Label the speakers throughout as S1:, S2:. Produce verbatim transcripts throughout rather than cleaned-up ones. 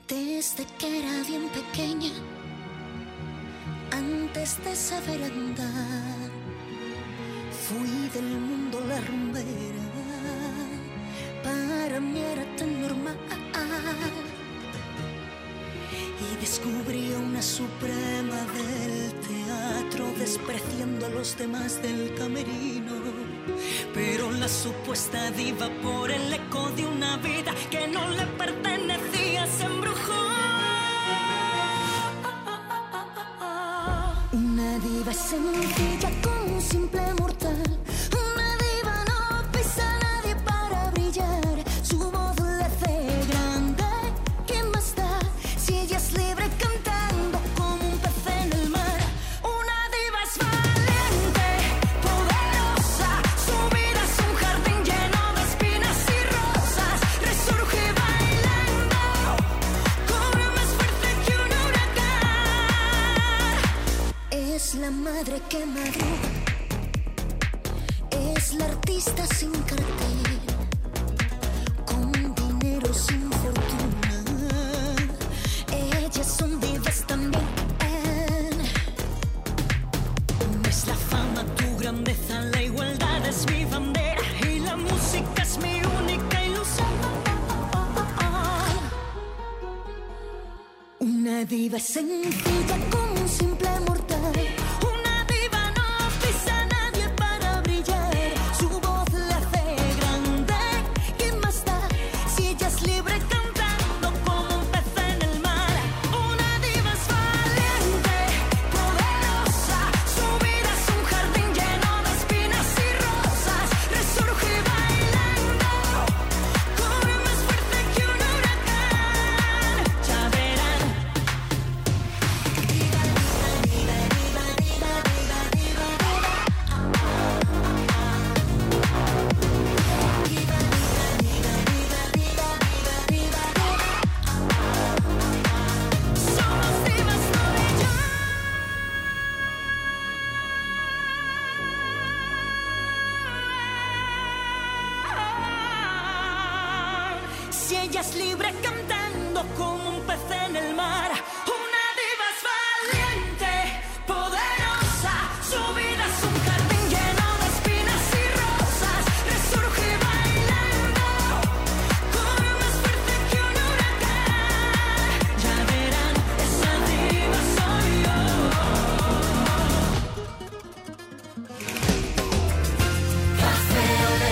S1: Desde que era bien pequeña, antes de saber andar, fui del mundo la rumbera. Para mí era tan normal. Y descubrí a una suprema del teatro, despreciando a los demás del camerino. Pero la supuesta diva, por el eco de una vida que no le pertenecía, se embrujó. Una diva sencilla como un simple mortal. Una diva no pisa a nadie para brillar. Su voz le hace grande. ¿Qué más da si ella es libre cantando como un pez en el mar? Una diva es valiente, poderosa. Su vida es un jardín lleno de espinas y rosas. Resurge bailando, corre más fuerte que un huracán. Es la madre que madruga, es la artista sin cartel, con dinero sin fortuna. Ellas son divas también. No es la fama tu grandeza, la igualdad es mi bandera y la música es mi única ilusión. Una diva sencilla como un simple mortal. Una diva no pisa a nadie para brillar. Su voz le hace grande. ¿Qué más da si ella es libre cantando como un pez en el mar? Una diva es valiente, poderosa. Su vida es un jardín lleno de espinas y rosas. Resurge bailando, corre más fuerte que un huracán. Ya verán. Diva, diva, diva, diva, diva, diva, diva, diva. Diva, diva, diva, diva, diva, diva, diva. Somos divas tú y yo. Si ella es libre cantando como un pez en el mar. Una diva es valiente, poderosa. Su vida es un jardín lleno de espinas y rosas. Resurge bailando, corre más fuerte que un huracán. Ya verán, esa diva soy yo. Café Olé.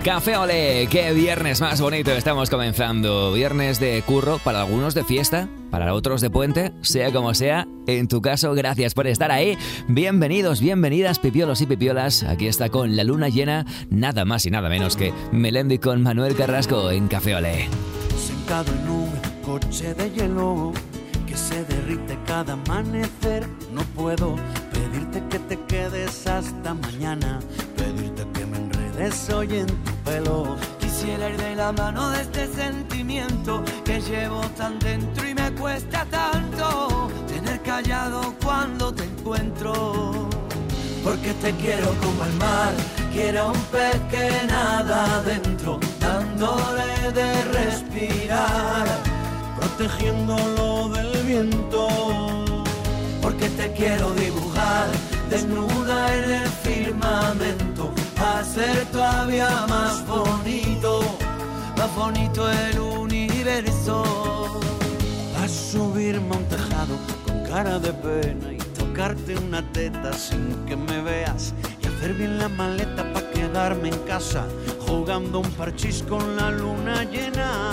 S2: Café Olé, qué viernes más bonito estamos comenzando. Viernes de curro, para algunos de fiesta, para otros de puente, sea como sea. En tu caso, gracias por estar ahí. Bienvenidos, bienvenidas, pipiolos y pipiolas. Aquí está con la luna llena, nada más y nada menos que Melendi con Manuel Carrasco en Café Olé.
S3: Sentado en un coche de hielo que se derrite cada amanecer, no puedo pedirte que te quedes hasta mañana, pedirte que me enredes hoy en tu pelo.
S4: Quisiera ir de la mano de este sentimiento que llevo tan dentro y me cuesta tanto tener callado cuando te encuentro.
S3: Porque te quiero como el mar, quiero un pez que nada adentro, dándole de respirar, protegiéndolo del viento. Porque te quiero dibujar desnuda en el firmamento, hacer todavía más bonito,
S4: más bonito el universo.
S3: A subirme a un tejado con cara de pena y tocarte una teta sin que me veas, y hacer bien la maleta pa' quedarme en casa jugando un parchís con la luna llena.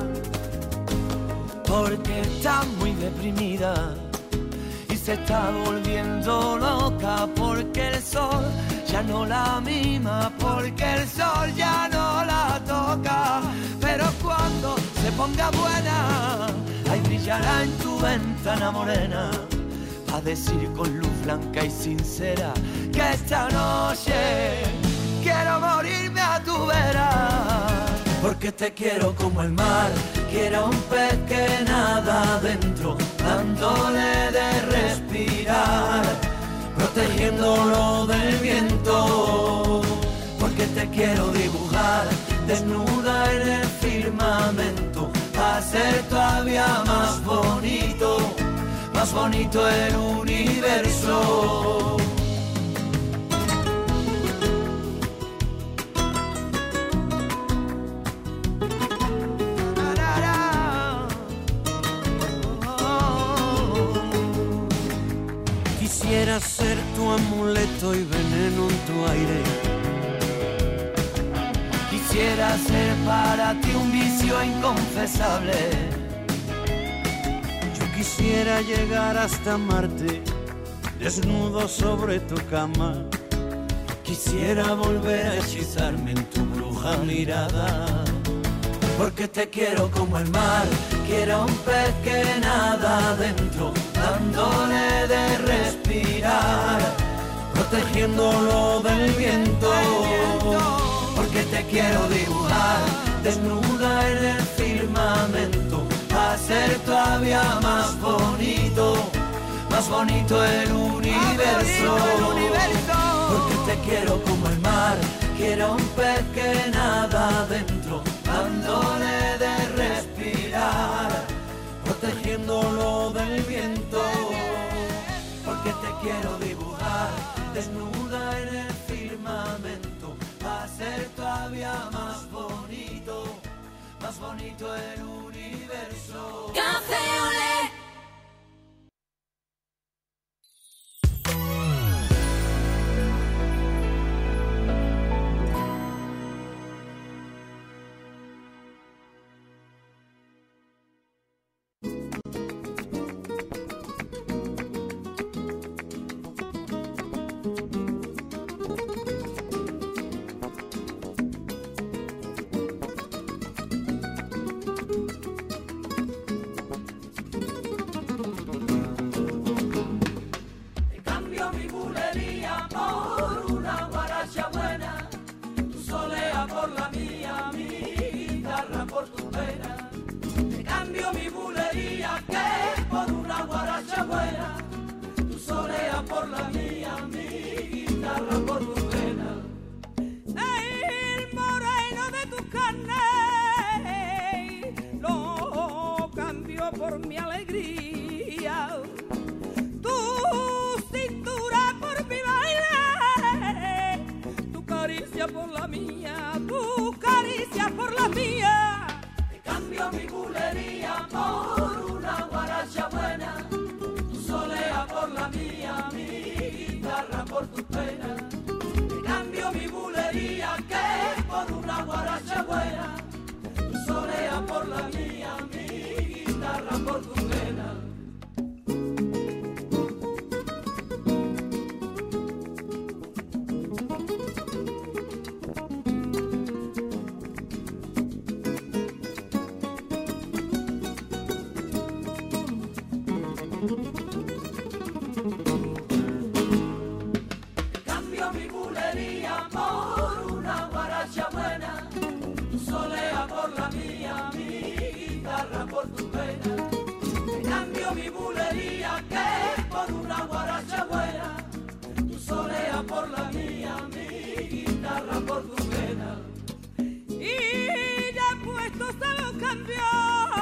S4: Porque está muy deprimida y se está volviendo loca, porque el sol ya no la mima, porque el sol ya no la toca. Pero cuando se ponga buena, ahí brillará en tu ventana morena, a decir con luz blanca y sincera que esta noche quiero morirme a tu vera.
S3: Porque te quiero como el mar, quiero un pez que nada adentro, dándole de respirar, protegiéndolo del viento. Porque te quiero dibujar desnuda en el firmamento, hacer todavía más bonito, más bonito el universo. Quisiera ser tu amuleto y veneno en tu aire.
S4: Quisiera ser para ti un vicio inconfesable.
S3: Yo quisiera llegar hasta Marte, desnudo sobre tu cama. Quisiera volver a hechizarme en tu bruja mirada. Porque te quiero como el mar, quiero un pez que nada adentro, dándole de respirar, protegiéndolo del viento. Porque te quiero dibujar desnuda en el firmamento, hacer todavía más bonito, más bonito el universo. Porque te quiero como el mar, quiero un pez que nada adentro, dándole de respirar, protegiéndolo del viento. Porque te quiero dibujar desnuda en el firmamento, hacer todavía más bonito, más bonito el universo.
S1: Café Olé.
S5: Por mi alegría, tu cintura por mi baile, tu caricia por la mía, tu caricia por la mía.
S4: Te cambio mi bulería por una guaracha buena, tu solea por la mía, mi guitarra por tu pena. Te cambio mi bulería que por una guitarra por tu pena. Cambio mi bulería por una guaracha buena, tu solea por la mía, mi guitarra por tu pena. Te cambio mi bulería que por una guaracha buena, tu solea por la mía, mi guitarra por tu pena.
S5: Y ya puestos a los cambios,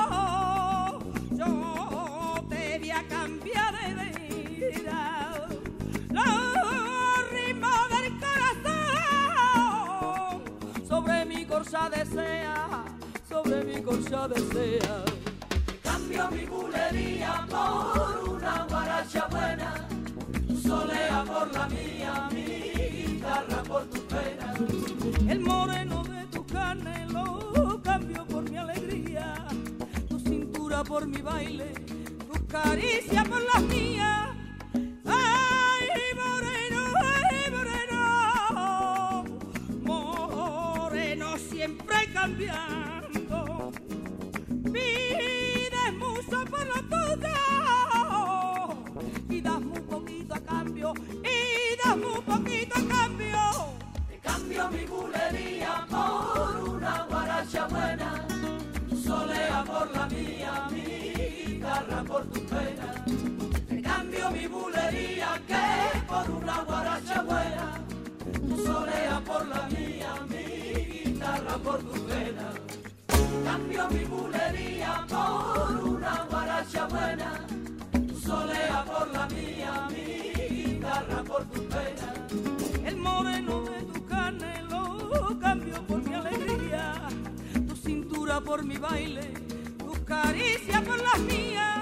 S5: yo te voy a cambiar de vida. Los ritmos del corazón sobre mi corsa desea, sobre mi corsa desea.
S4: Cambio mi bulería por una guaracha buena, tu solea por la mía, mi guitarra por tu pena.
S5: El moreno de tu carne lo cambio por mi alegría, tu cintura por mi baile, tus caricias por las mías. Ay, moreno, ay, moreno, moreno siempre cambiando, pides mucho por lo tuyo y das muy poquito a cambio, y das muy poquito a cambio.
S4: Cambio mi bulería por una guaracha buena, tu solea por la mía, mi guitarra por tu pena. Te cambio mi bulería que por una guaracha buena, tu solea por la mía, mi guitarra por tu pena. Cambio mi bulería por una guaracha buena, tu solea por la mía, mi guitarra por tu pena.
S5: El moreno de tu carne lo cambio por mi alegría, tu cintura por mi baile, tus caricias por las mías.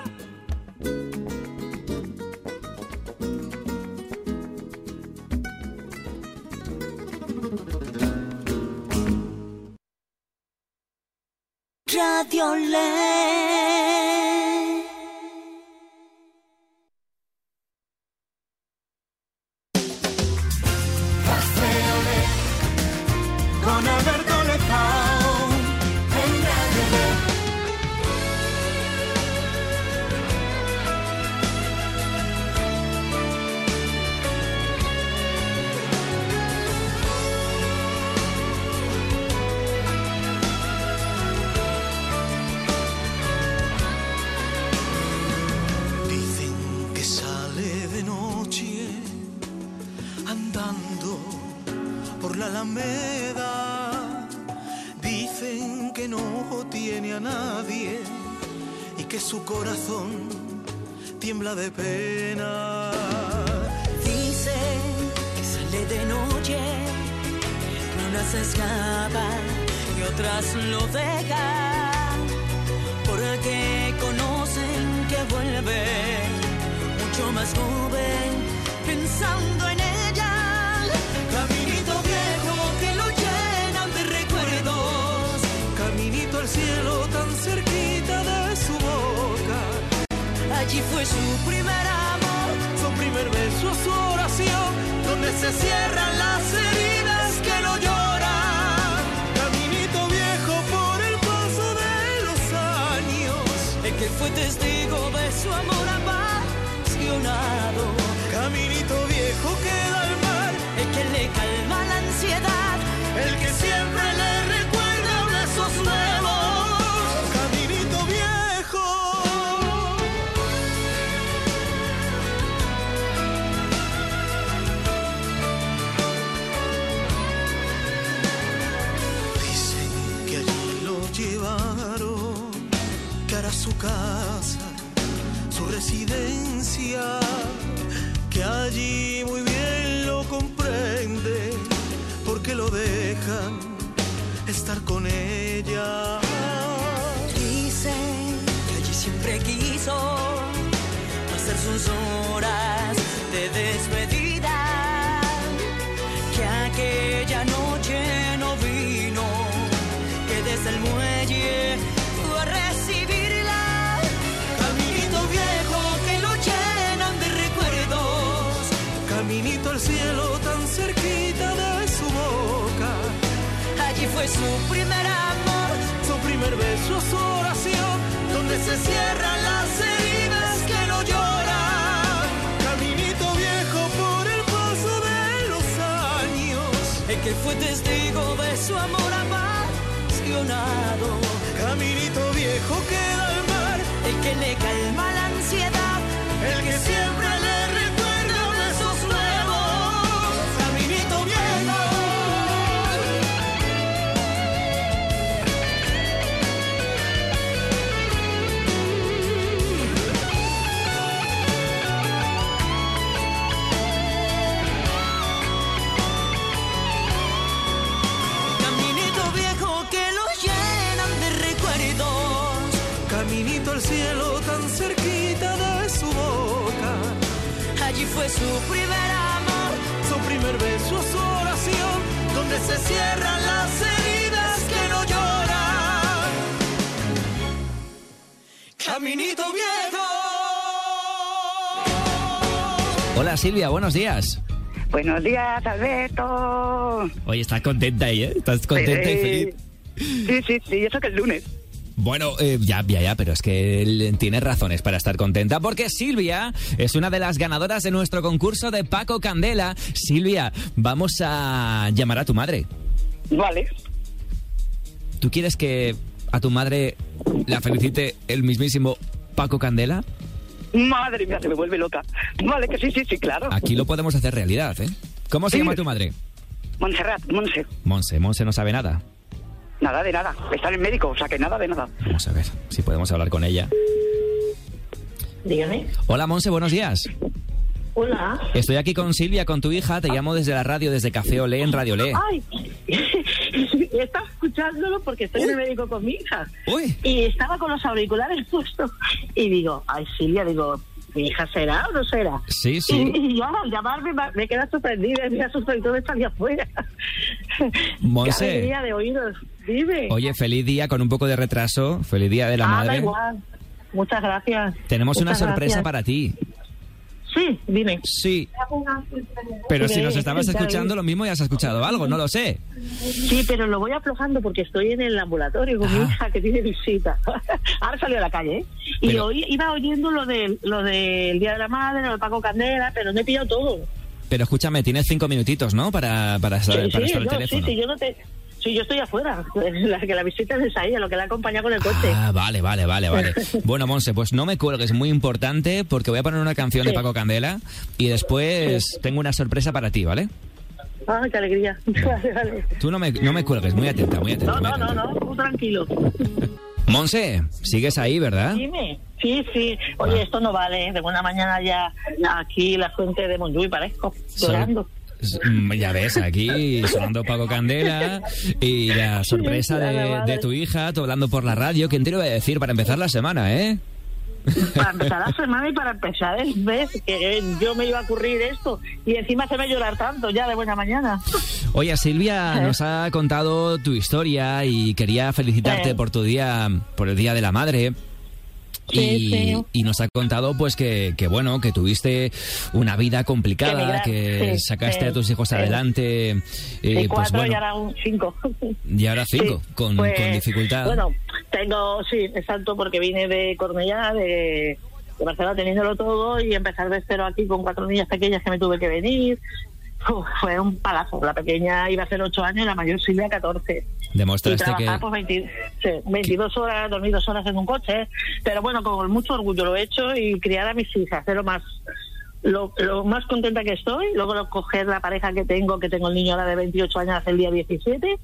S1: Radio Ley.
S3: Con Alberto Lezao en Radio Ley. Dicen que sale de noche andando por la Alameda, dicen que no tiene a nadie y que su corazón tiembla de pena.
S1: Dicen que sale de noche, que unas escapan y otras lo dejan, porque conocen que vuelve mucho más joven, pensando en ella.
S3: Caminito viejo que lo llenan de recuerdos, caminito al cielo tan cerquita de su boca.
S1: Allí fue su primer amor,
S3: Su primer beso, su oración, donde se cierran las heridas que no lloran. Caminito viejo por el paso de los años,
S1: el que fue testigo de su amor apasionado,
S3: caminito viejo que da al mar,
S1: el que le calma la ansiedad,
S3: el que siempre le recuerda besos nuevos. Caminito viejo. Dicen que allí lo llevaron, que hará su casa, su residencia, que allí muy bien lo comprende, porque lo dejan estar con ella.
S1: Dicen que allí siempre quiso pasar sus horas de despedida, que aquella noche no vino, que desde el muelle fue a recibirla.
S4: fue su primer amor, su primer beso, su oración, donde se cierran las heridas que no lloran. Caminito viejo por el paso de los años, el que fue testigo de su amor apasionado. Caminito viejo queda al mar, el que le calma la ansiedad, el que siempre le recuerda besos nuevos. Caminito viejo. Caminito viejo que los llenan de recuerdos. Caminito al cielo tan cerquita de su boca. Allí fue su primer amor, su primer beso, su oración, donde se cierran las heridas que no lloran. Caminito viejo.
S2: Hola Silvia, buenos días.
S6: Buenos días, Alberto.
S2: Oye, estás contenta ahí, ¿eh? Estás contenta
S6: Sí.
S2: y feliz.
S6: Sí, sí, sí, eso que es lunes.
S2: Bueno, eh, ya, ya, ya, pero es que él tiene razones para estar contenta porque Silvia es una de las ganadoras de nuestro concurso de Paco Candela. Silvia, vamos a llamar a tu madre.
S6: Vale.
S2: ¿Tú quieres que a tu madre la felicite el mismísimo Paco Candela?
S6: Madre mía, se me vuelve loca. Vale, que sí, sí, sí, claro.
S2: Aquí lo podemos hacer realidad, ¿eh? ¿Cómo se
S6: Sí.
S2: llama tu madre?
S6: Montserrat, Monse.
S2: Monse, Monse no sabe nada.
S6: Nada de nada. Está en el médico, o sea que nada de nada.
S2: Vamos a ver si podemos hablar con ella.
S7: Dígame.
S2: Hola Monse, buenos días.
S7: Hola.
S2: Estoy aquí con Silvia, con tu hija. Te llamo desde la radio, desde Café Olé en Radio Olé.
S7: Ay, estaba escuchándolo porque estoy en el médico con mi hija.
S2: Uy.
S7: Y estaba con los auriculares puestos. Y digo, ay, Silvia, digo, ¿mi hija será o no será?
S2: Sí, sí.
S7: Y, y yo al llamarme me, me queda sorprendida, me asustó y todo está allá afuera.
S2: Monse.
S7: Qué alegría de oídos. Dime.
S2: Oye, feliz día con un poco de retraso. Feliz día de la
S7: ah,
S2: madre.
S7: da igual. Muchas gracias.
S2: Tenemos una
S7: Muchas
S2: sorpresa
S7: gracias.
S2: para ti.
S7: Sí, dime.
S2: Sí. Pero si nos estabas escuchando, lo mismo ya has escuchado algo, no lo sé.
S7: Sí, pero lo voy aflojando porque estoy en el ambulatorio con mi
S2: Ah.
S7: hija que tiene visita. Ahora salió a la calle, ¿eh? Y
S2: Pero-
S7: hoy iba oyendo lo del lo del Día de la Madre, lo de Paco Candela, pero no he pillado todo.
S2: Pero escúchame, tienes cinco minutitos, ¿no? Para, para,
S7: Sí,
S2: para
S7: sí,
S2: estar al
S7: yo, sí,
S2: teléfono.
S7: sí, yo no te... Sí, yo estoy afuera. La que la visita es a ella, lo que la acompaña con el coche.
S2: Ah, vale, vale, vale, vale. Bueno, Monse, pues no me cuelgues, muy importante, porque voy a poner una canción de
S7: Sí.
S2: Paco Candela y después tengo una sorpresa para ti, ¿vale?
S7: Ay, qué alegría. Vale, vale.
S2: Tú no me, no me cuelgues, muy atenta, muy atenta.
S7: No,
S2: muy
S7: no, no,
S2: atenta.
S7: no, tú tranquilo.
S2: Monse, sigues ahí, ¿verdad?
S7: Dime. Sí, sí. Oye,
S2: Ah.
S7: esto no vale. De buena mañana ya aquí la fuente de Montjuïc parezco, llorando.
S2: Mm, Ya ves, aquí sonando Paco Candela y la sorpresa de, de tu hija, tú hablando por la radio. ¿Quién te lo iba a decir para empezar la semana, eh?
S7: Para empezar la semana y para empezar el mes, que yo me iba a ocurrir esto y encima se me llorar tanto ya de buena mañana.
S2: Oye, Silvia nos ha contado tu historia y quería felicitarte
S7: Sí.
S2: por tu día, por el Día de la Madre.
S7: Sí,
S2: y,
S7: sí.
S2: y nos ha contado pues que, que bueno, que tuviste una vida complicada,
S7: emigrar,
S2: que
S7: sí,
S2: sacaste
S7: sí,
S2: a tus hijos
S7: sí.
S2: adelante, eh,
S7: Y
S2: pues
S7: cuatro
S2: bueno,
S7: y ahora un cinco.
S2: y ahora cinco,
S7: Sí,
S2: con,
S7: pues,
S2: con dificultad.
S7: Bueno, tengo, sí, exacto, porque vine de Cornellá, de, de Barcelona, teniéndolo todo y empezar de cero aquí con cuatro niñas pequeñas que me tuve que venir. Uf, fue un palazo. La pequeña iba a ser ocho años y la mayor Silvia catorce. Y
S2: Demostraste
S7: trabajar
S2: que...
S7: pues veinte, sí, veintidós horas, dormir dos horas en un coche, pero bueno, con mucho orgullo lo he hecho y criar a mis hijas, es lo más lo, lo más contenta que estoy. Luego lo- coger la pareja que tengo, que tengo el niño ahora de veintiocho años, hace el día diecisiete,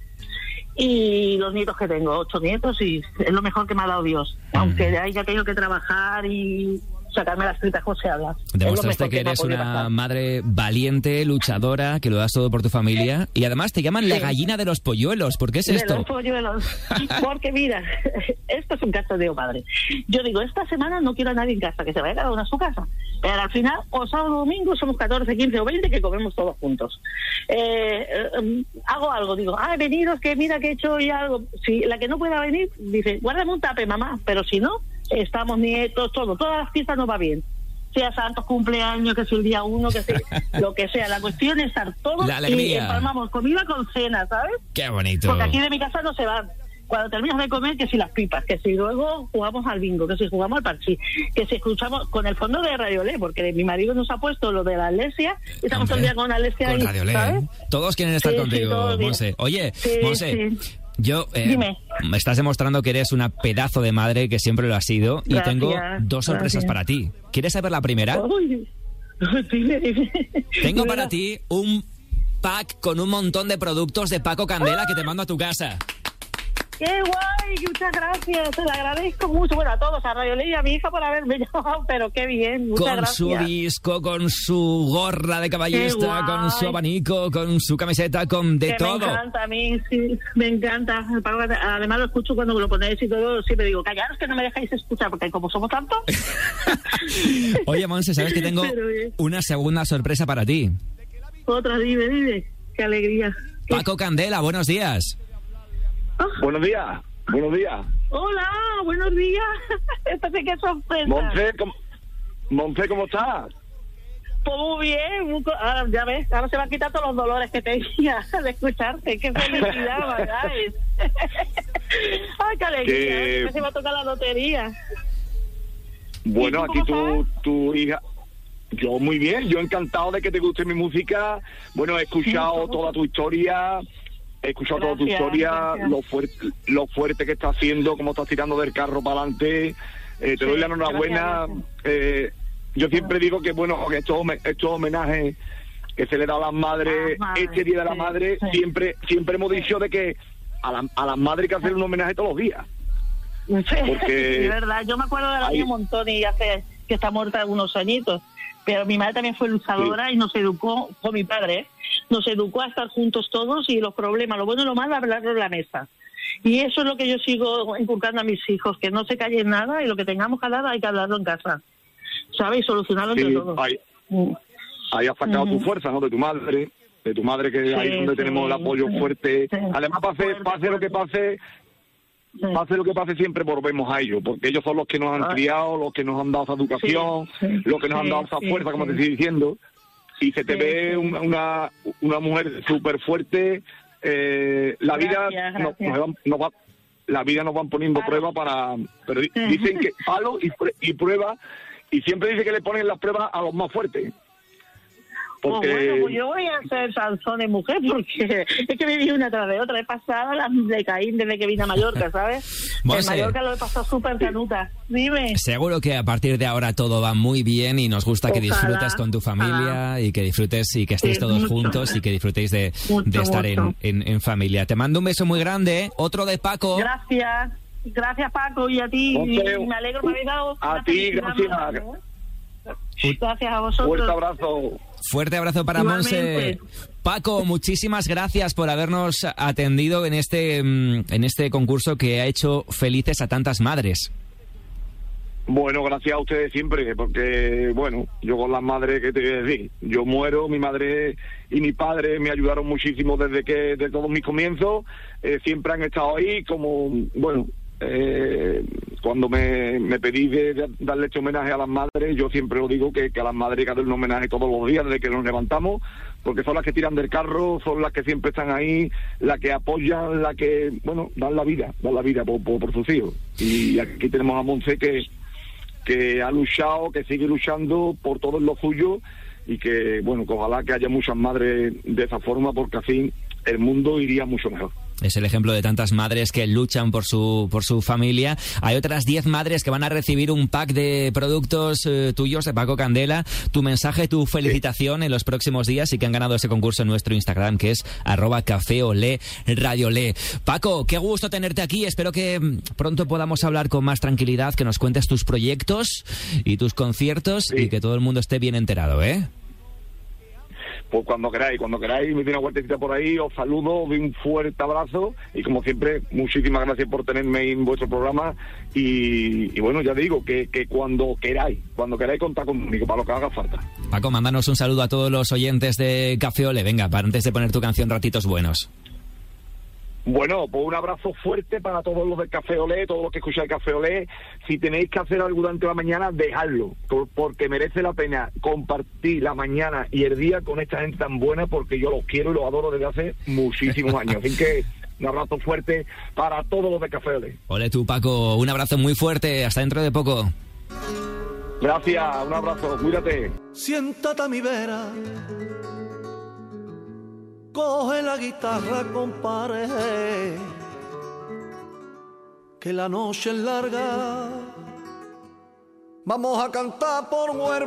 S7: y los nietos que tengo, ocho nietos, y es lo mejor que me ha dado Dios, aunque haya tenido que trabajar y sacarme las tripas como se habla.
S2: Demostraste que eres una madre valiente, luchadora, que lo das todo por tu familia. Y además te llaman la
S7: Sí.
S2: gallina de los polluelos. ¿Por qué es
S7: De
S2: esto?
S7: los polluelos. Porque mira, esto es un caso de padre. Yo digo, esta semana no quiero a nadie en casa, que se vaya cada uno a su casa. Pero al final, o sábado o domingo, somos catorce, quince o veinte que comemos todos juntos. Eh, eh, hago algo, digo, ah, veniros, que mira que he hecho hoy algo. Si la que no pueda venir, dice, guárdame un tape, mamá. Pero si no, estamos nietos, todo. Todas las fiestas nos va bien. sea santos, cumpleaños, que sea el día uno, que sea lo que sea. La cuestión es estar todos
S2: La
S7: y
S2: alegría.
S7: empalmamos comida con cena, ¿sabes?
S2: Qué bonito.
S7: Porque aquí de mi casa no se van. Cuando terminas de comer, que si las pipas, que si luego jugamos al bingo, que si jugamos al parchís, que si escuchamos con el fondo de Radio Lé, porque mi marido nos ha puesto lo de la Alesia y estamos todo el día con Alesia
S2: Con
S7: ahí,
S2: Radio Lé.
S7: ¿sabes?
S2: Todos quieren estar
S7: Sí, sí,
S2: contigo,
S7: todos bien.
S2: Monse. Oye,
S7: Sí,
S2: Monse,
S7: sí.
S2: yo eh,
S7: Dime.
S2: me estás demostrando que eres una pedazo de madre, que siempre lo has sido, y
S7: Gracias,
S2: tengo dos sorpresas
S7: gracias.
S2: para ti. ¿Quieres saber la primera?
S7: Uy, dime, dime.
S2: Tengo
S7: Dime.
S2: para ti un pack con un montón de productos de Paco Candela que te mando a tu casa.
S7: ¡Qué guay! Muchas gracias, te lo agradezco mucho. Bueno, a todos, a Radio Ley y a mi hija por haberme llamado, pero qué bien, muchas
S2: Con
S7: gracias.
S2: su disco, con su gorra de caballista,
S7: Qué guay.
S2: con su abanico, con su camiseta, con de
S7: Que
S2: todo.
S7: Me encanta a mí, sí, me encanta. Además lo escucho cuando lo ponéis y todo, siempre digo, callaros que no me dejáis escuchar, porque como somos tantos...
S2: Oye, Monse, ¿sabes que tengo
S7: Pero bien.
S2: una segunda sorpresa para ti?
S7: Otra, dime, dime. Qué alegría. ¿Qué?
S2: Paco Candela, buenos días.
S8: Buenos días, buenos días.
S7: Hola, buenos días. Esta sí que es sorpresa.
S8: Monse, ¿cómo, Monse, ¿cómo estás?
S7: Pues muy bien, muy co- ahora, ya ves, ahora se van a quitar todos los dolores que tenía de escucharte. Qué felicidad, ¿verdad? Ay, qué alegría.
S8: Que-
S7: Que se va a tocar la lotería.
S8: Bueno,
S7: ¿Y tú
S8: aquí
S7: cómo
S8: tu, tu hija... Yo muy bien, yo encantado de que te guste mi música. Bueno, he escuchado
S7: Sí,
S8: toda tu historia, he escuchado toda tu
S7: Gracias,
S8: historia,
S7: gracias.
S8: lo fuerte, lo fuerte que estás haciendo, cómo estás tirando del carro para adelante. Eh, te
S7: Sí,
S8: doy la enhorabuena.
S7: gracias, gracias.
S8: Eh, yo siempre digo que, bueno, que estos, home- estos homenajes que se le da a las madres,
S7: A las madres,
S8: este Día de la
S7: sí,
S8: Madre,
S7: sí.
S8: siempre siempre hemos dicho de que a, la- a las madres hay que hacer un homenaje todos los días. Porque-
S7: Sí, verdad, yo me acuerdo de la
S8: Hay-
S7: mía un montón y hace que está muerta algunos añitos, pero mi madre también fue luchadora y nos educó, con mi padre, ¿eh? Nos educó a estar juntos todos y los problemas, lo bueno y lo malo, hablarlo en la mesa. Y eso es lo que yo sigo inculcando a mis hijos, que no se callen nada y lo que tengamos que hablar hay que hablarlo en casa, ¿sabes? Y solucionarlo entre
S8: Sí,
S7: todos.
S8: ahí,
S7: Mm.
S8: ahí has sacado
S7: Ujú.
S8: tu fuerza, ¿no? De tu madre, de tu madre, que
S7: Sí,
S8: ahí es donde
S7: sí,
S8: tenemos el apoyo
S7: sí,
S8: fuerte.
S7: sí.
S8: Además, pase,
S7: Fuerte,
S8: pase lo que
S7: fuerte.
S8: pase, pase lo que pase, siempre volvemos a ellos, porque ellos son los que nos han
S7: Ah.
S8: criado, los que nos han dado esa educación,
S7: Sí, sí,
S8: los que nos han
S7: sí,
S8: dado esa
S7: sí,
S8: fuerza, como
S7: sí.
S8: te estoy diciendo. Y se te
S7: Sí,
S8: ve
S7: sí.
S8: una, una, una mujer súper fuerte. Eh, la vida
S7: Gracias,
S8: nos,
S7: gracias.
S8: nos va- nos va- la vida nos van poniendo
S7: Claro.
S8: pruebas para... Pero di- dicen que palo y, prue- y prueba, y siempre dice que le ponen las pruebas a los más fuertes. Porque...
S7: Pues bueno, pues yo voy a ser Sansón de mujer porque es que viví una tras de otra. He pasado las de Caín desde que vine a Mallorca, ¿sabes? En
S2: Monse.
S7: Mallorca lo he pasado súper canuta. Dime.
S2: Seguro que a partir de ahora todo va muy bien y nos gusta que
S7: Ojalá,
S2: disfrutes con tu familia
S7: ojalá.
S2: y que disfrutes y que estéis
S7: Sí,
S2: todos
S7: mucho.
S2: juntos y que disfrutéis de,
S7: Mucho,
S2: de estar en,
S7: mucho.
S2: en- en familia. Te mando un beso muy grande, otro de Paco.
S7: Gracias. Gracias, Paco, y a ti.
S8: Monse,
S7: Y me alegro, me habéis dado
S8: a
S7: una
S8: ti,
S7: felicidad muy
S8: gracias.
S7: grande, ¿eh? Gracias a vosotros.
S8: Fuerte abrazo.
S2: Fuerte abrazo para Monse.
S7: Igualmente.
S2: Paco, muchísimas gracias por habernos atendido en este, mm, en este concurso que ha hecho felices a tantas madres.
S8: Bueno, gracias a ustedes siempre, porque, bueno, yo con las madres, ¿qué te voy a decir? Yo muero, mi madre y mi padre me ayudaron muchísimo desde que, de todos mis comienzos, eh, siempre han estado ahí, como, bueno, eh, cuando me, me pedí de, de darle este homenaje a las madres, yo siempre lo digo, que, que a las madres hay que darle un homenaje todos los días desde que nos levantamos, porque son las que tiran del carro, son las que siempre están ahí, las que apoyan, las que, bueno, dan la vida, dan la vida por, por, por sus hijos. Y aquí tenemos a Monse que que ha luchado, que sigue luchando por todo lo suyo y que, bueno, que ojalá que haya muchas madres de esa forma, porque así el mundo iría mucho mejor.
S2: Es el ejemplo de tantas madres que luchan por su por su familia. Hay otras diez madres que van a recibir un pack de productos eh, tuyos de Paco Candela. Tu mensaje, tu felicitación en los próximos días y que han ganado ese concurso en nuestro Instagram, que es arroba café olé radio lé. Paco, qué gusto tenerte aquí. Espero que mm, pronto podamos hablar con más tranquilidad, que nos cuentes tus proyectos y tus conciertos
S8: Sí.
S2: y que todo el mundo esté bien enterado, ¿eh?
S8: Pues cuando queráis, cuando queráis, me doy una vueltecita por ahí, os saludo, os doy un fuerte abrazo y como siempre, muchísimas gracias por tenerme en vuestro programa y, y bueno, ya digo, que, que cuando queráis, cuando queráis contar conmigo para lo que haga falta.
S2: Paco, mándanos un saludo a todos los oyentes de Café Olé. Venga, para antes de poner tu canción Ratitos Buenos.
S8: Bueno, pues un abrazo fuerte para todos los del Café Olé, todos los que escuchan el Café Olé. Si tenéis que hacer algo durante la mañana, dejadlo, porque merece la pena compartir la mañana y el día con esta gente tan buena, porque yo los quiero y los adoro desde hace muchísimos años. Así que un abrazo fuerte para todos los del Café Olé.
S2: Ole tú, Paco, un abrazo muy fuerte, hasta dentro de poco.
S8: Gracias, un abrazo, cuídate.
S4: Siéntate a mi vera, coge la guitarra, compadre, que la noche es larga. Vamos a cantar por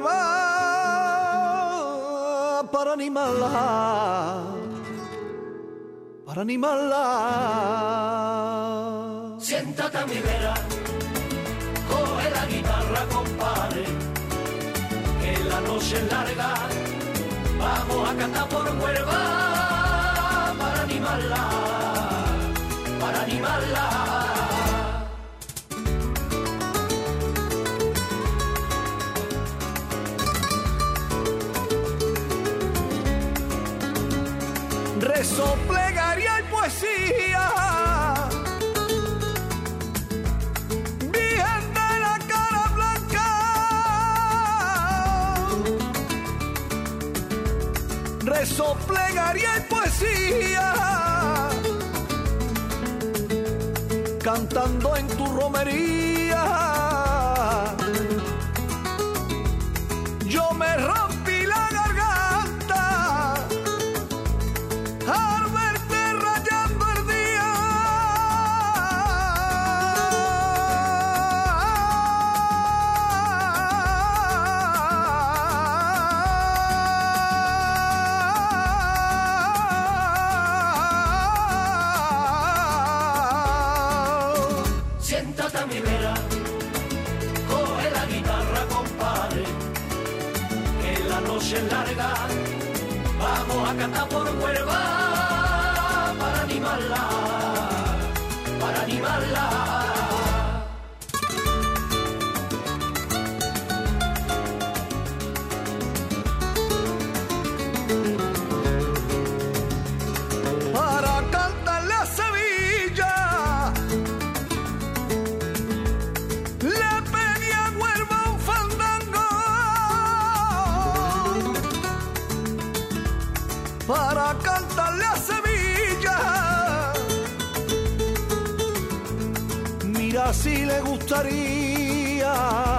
S4: Huelva para animarla, para animarla.
S9: Siéntate a mi vera, coge la guitarra, compadre, que la noche es larga. Vamos a cantar por Huelva para animarla, para animarla.
S4: Rezo, plegaria y poesía, Virgen de la cara blanca. Rezo, plegaria y poesía, cantando en tu romería. Yo me rompí la garganta al verte rayando el día.
S9: Siéntate a mi vera, coge la guitarra, compadre, que la noche es larga. Vamos a cantar por Huelva para animarla, para animarla.
S4: Para cantarle a Sevilla, le pedí a Huelva un fandango. Para cantarle a Sevilla, mira si le gustaría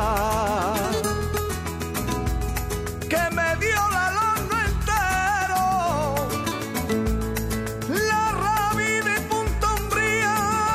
S4: que me dio la longa entero, la rabia de Punta Umbría.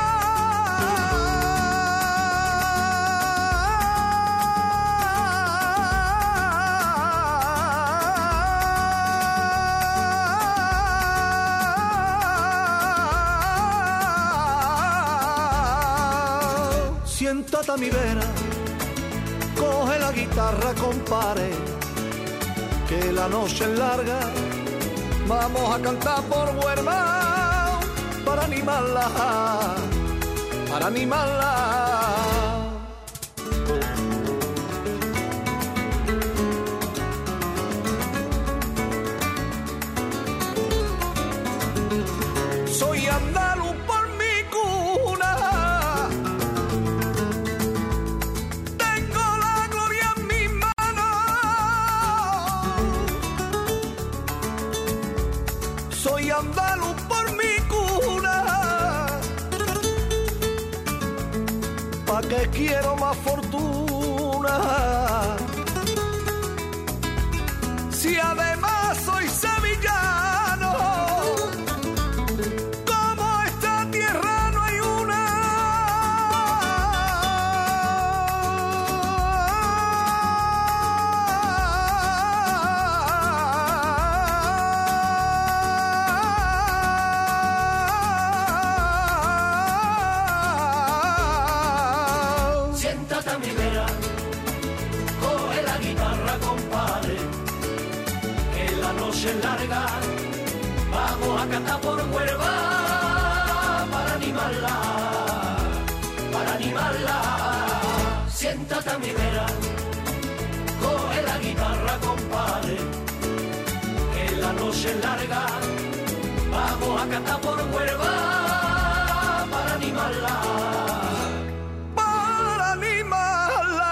S4: Siéntate a mi vera, coge la guitarra, compare, que la noche es larga. Vamos a cantar por Huelva para animarla, para animarla. Soy andaluz por mi cuna, tengo la gloria en mis manos. Soy andaluz por mi cuna, pa' que quiero más fortuna, si además soy sevillano. Como esta tierra no hay una.
S9: Siéntate a mi vera, coge la guitarra, compadre, que la noche es larga. Vamos a cantar por Huelva para animarla, para animarla. Siéntate a mi vera, coge la guitarra, compadre, que la noche es larga. Vamos a cantar por Huelva animarla.
S4: Para animarla.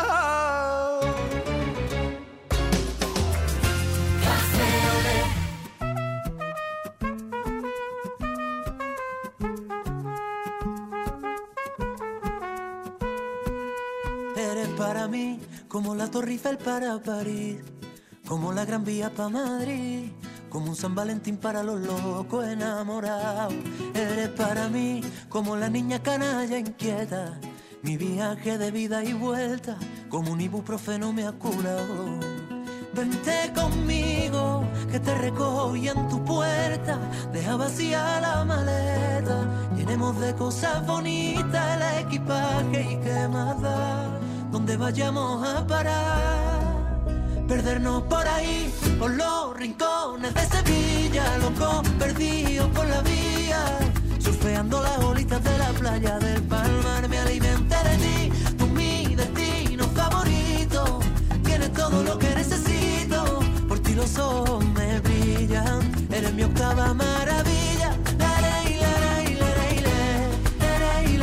S10: Eres para mí como la Torre Eiffel para París, como la Gran Vía para Madrid, como un San Valentín para los locos enamorados. Eres para mí como la niña canalla inquieta, mi viaje de vida y vuelta, como un ibuprofeno me ha curado. Vente conmigo, que te recojo y en tu puerta deja vacía la maleta. Llenemos de cosas bonitas el equipaje y qué más da, donde vayamos a parar. Perdernos por ahí, por los rincones de Sevilla, locos perdidos por la vía, surfeando las olitas de la playa del Palmar. Me alimenté de ti, tú mi destino favorito. Tienes todo lo que necesito, por ti los ojos me brillan. Eres mi octava maravilla. La, la, la, la, la, la, la, la,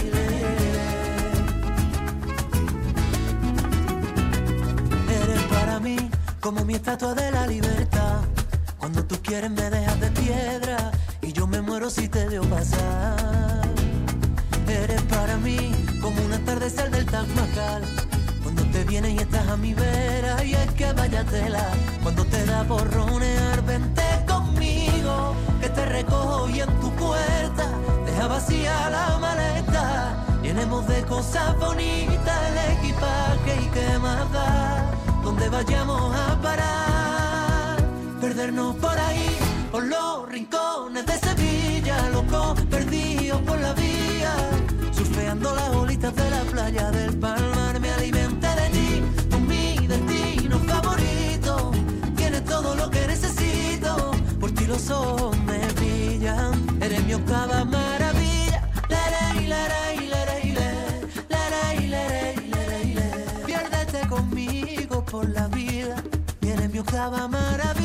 S10: la. Eres para mí como mi estatua de la libertad. Cuando tú quieres me dejas de piedra y yo me muero si te veo pasar. Eres para mí como un atardecer del Taj Mahal, cuando te vienes y estás a mi vera, y es que vaya tela, cuando te da por ronear. Vente conmigo, que te recojo y en tu puerta deja vacía la maleta. Llenemos de cosas bonitas el equipaje y qué más da, donde vayamos a parar. Perdernos por ahí, por los rincones de Sevilla, locos perdidos por la vía, surfeando las olitas de la playa del Palmar. Me alimenté de ti, tú mi destino favorito. Tienes todo lo que necesito, por ti los ojos me brillan. Eres mi octava maravilla. La, la, la, la, la, la, la, la, la, la. Piérdete conmigo por la vida, eres mi octava maravilla.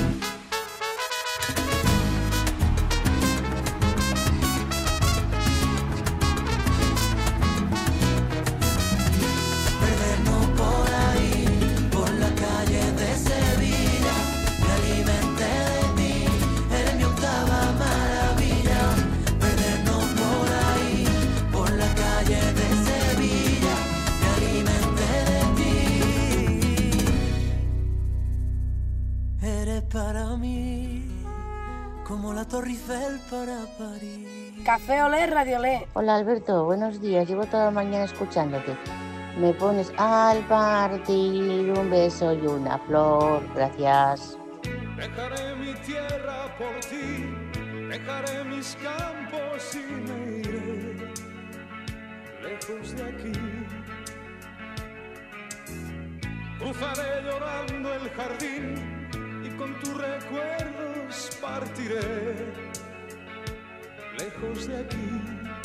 S10: Para mí, como la Torre Eiffel para París.
S11: Café Olé, Radio Olé.
S12: Hola Alberto, buenos días. Llevo toda la mañana escuchándote. Me pones al partir un beso y una flor. Gracias.
S9: Dejaré mi tierra por ti, dejaré mis campos y me iré lejos de aquí. Cruzaré llorando el jardín y con tus recuerdos partiré lejos de aquí.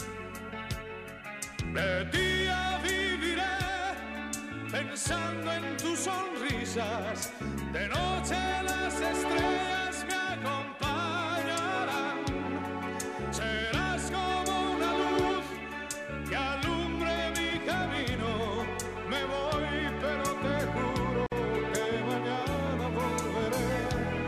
S9: De día viviré pensando en tus sonrisas, de noche las estrellas me acompañarán. Serás como una luz que alumbre mi camino. Me voy pero te juro que mañana volveré.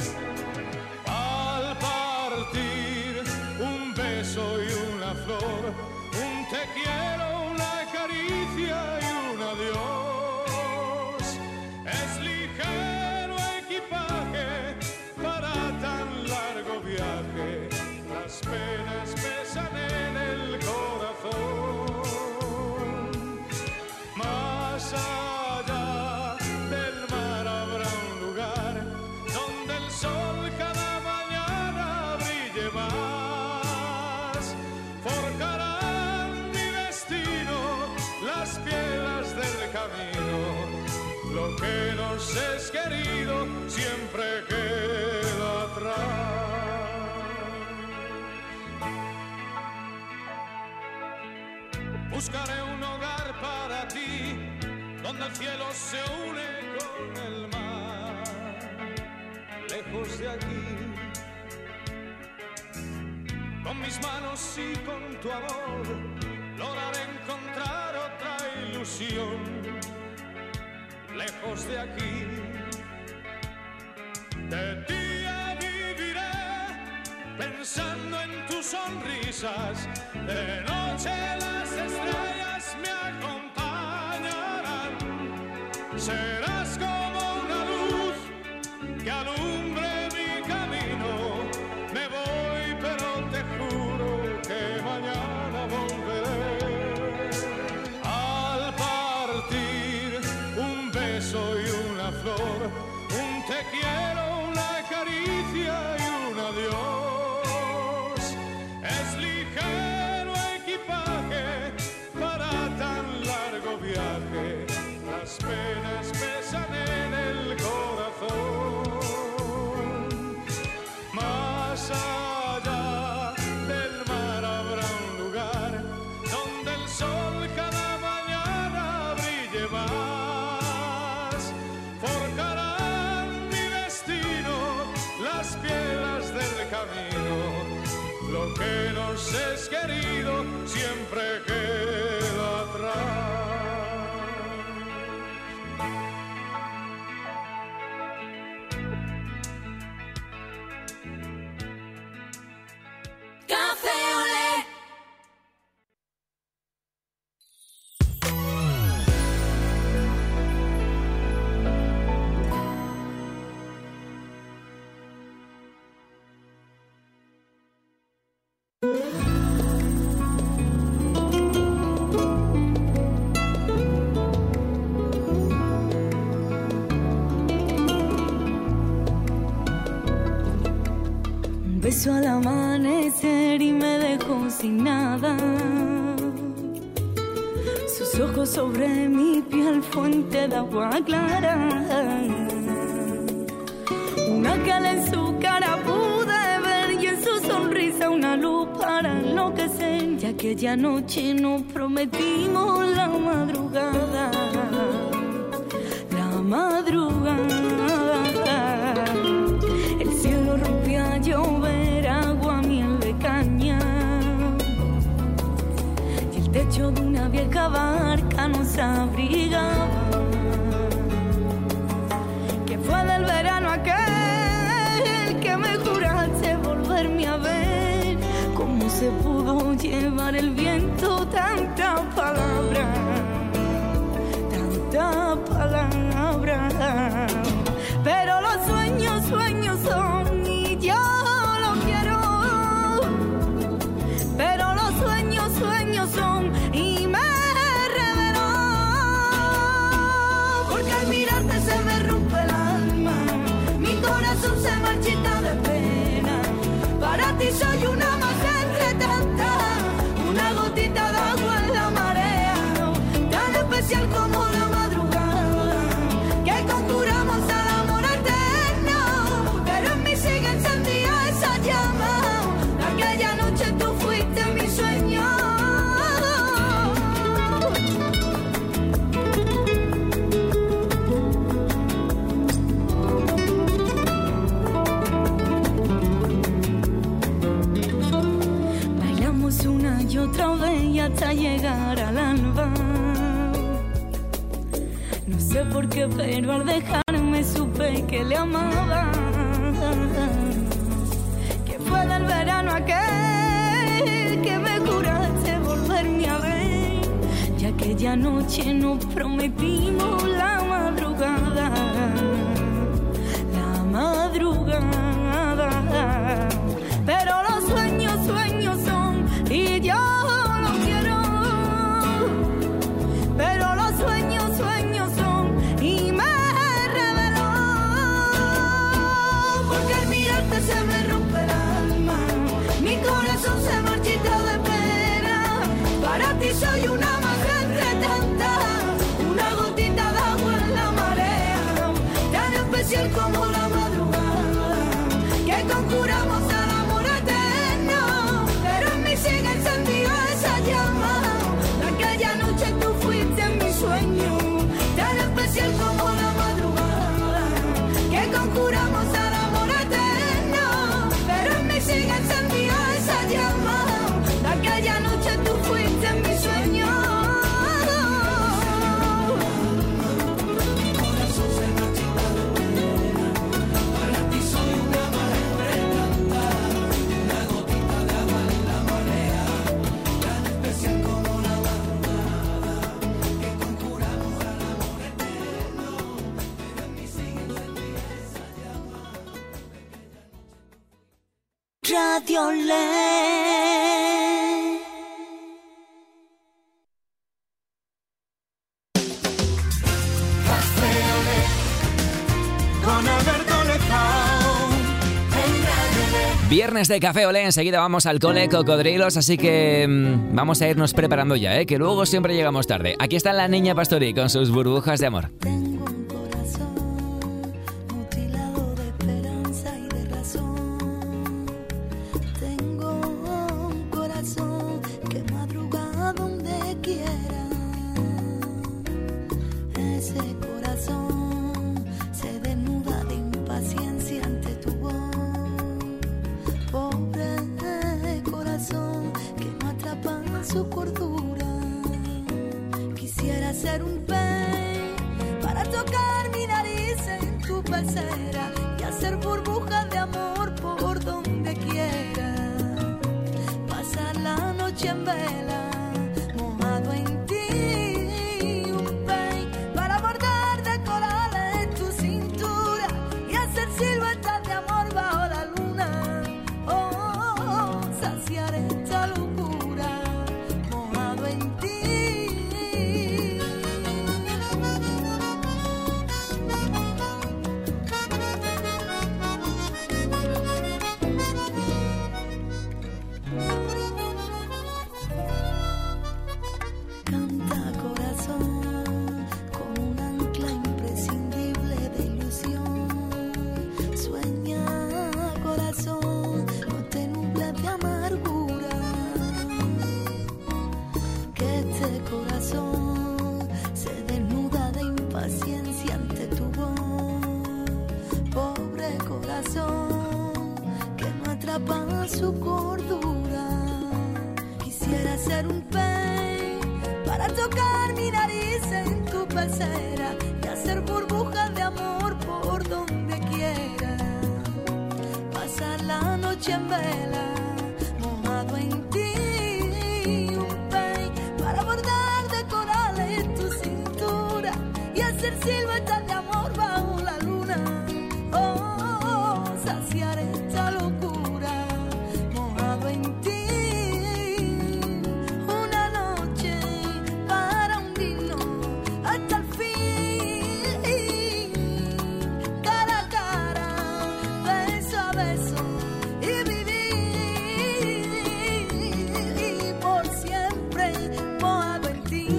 S9: Al partir un beso y una flor, un te quiero, una caricia y un adiós. Es ligero equipaje para tan largo viaje, las penas pesan en el corazón. Más allá del mar habrá un lugar donde el sol cada mañana brille más. Forjarán mi destino las piedras del camino. Lo que nos es querido siempre queda atrás. Buscaré un hogar para ti, donde el cielo se une con el mar. Lejos de aquí, con mi
S11: mis manos y con tu amor lograré encontrar otra ilusión lejos de aquí. De día viviré pensando en tus sonrisas, de noche las estrellas me acompañarán. Serás como una luz que alumbre mi camino. Me voy, pero te juro que mañana volveré. Al partir un beso y una flor, un te quiero, una caricia y un adiós. Es ligero equipaje para tan largo viaje. Las penas pesan en el corazón. Más allá del mar habrá un lugar donde el sol cada mañana brille más. Forjarán mi destino las piedras del camino. Lo que nos es querido siempre queda atrás.
S1: Beso al amanecer y me dejó sin nada. Sus ojos sobre mi piel, fuente de agua clara. Un ángel en su cara pude ver y en su sonrisa una luz para enloquecer. Y aquella noche nos prometimos la madrugada, la madrugada. El cielo rompía a llover, agua, miel de caña. Y el techo de una vieja barca nos abrigaba. Que fue del verano aquel que me juraste volverme a ver. ¿Cómo se pudo llevar el viento tantas palabras? Tantas palabras. Pero los sueños, sueños son y yo lo quiero. Pero los sueños, sueños son y me reveló. Porque al mirarte se me rompe el alma, mi corazón se marchita de pena. Para ti soy una más entre tantas, una gotita de agua en la marea, tan especial como la madrugada que conjuramos a aquella noche tú fuiste mi sueño. Bailamos una y otra vez y hasta llegar al alba. No sé por qué, pero al dejarme supe que le amaba. Fue del verano aquel que me juraste volverme a ver. Y aquella noche nos prometimos la madrugada, la madrugada. Pero los sueños, sueños son y yo lo quiero. Pero los sueños, sueños son y me reveló. Porque al mirarte se me rompe la, mi corazón se marchita de pena. Para ti soy una más entre tantas, una gotita de agua en la marea, tan especial como la madrugada que conjuramos al amor eterno. Pero en mí sigue encendida esa llama de aquella noche tú fuiste mi sueño, tan especial como la madrugada que conjuramos al amor eterno. Pero en mí sigue encendida esa llama Radiolé.
S11: Café Olé con Alberto Lezao en Radiolé.
S2: Viernes de Café Olé, enseguida vamos al cole, cocodrilos, así que mmm, vamos a irnos preparando ya, ¿eh? Que luego siempre llegamos tarde. Aquí está la niña Pastori con sus burbujas de amor.
S1: Tengo un corazón mutilado de esperanza y de razón. Tengo un corazón que madruga donde quiera. Ese corazón se desnuda de impaciencia ante tu voz. Pobre corazón que no atrapa su cordura. Quisiera ser un pez para tocar mi nariz en tu pecera y hacer burbujas de amor por donde quiera. Pasar la noche en vela, mojado en ti. Un pez para bordar de corales tu cintura y hacer siluetas de amor bajo la luna. Oh, oh, oh, saciar esta locura, mojado en ti. Canta corazón con un ancla imprescindible de ilusión. Sueña corazón, no te nubles de amargura. Que este corazón se desnuda de impaciencia ante tu voz. Pobre corazón que no atrapa su cordura. Quisiera ser un pez para tocar mi nariz en tu pecera y hacer burbujas de amor por donde quiera. Pasar la noche en vela, mojado en ti. Un pez para bordar de corales tu cintura y hacer siluetas de amor bajo la luna. Oh, oh, oh, saciar esta locura, mojado en ti. Una noche para hundirnos hasta el fin, cara a cara, beso a beso y vivir por siempre mojado en ti.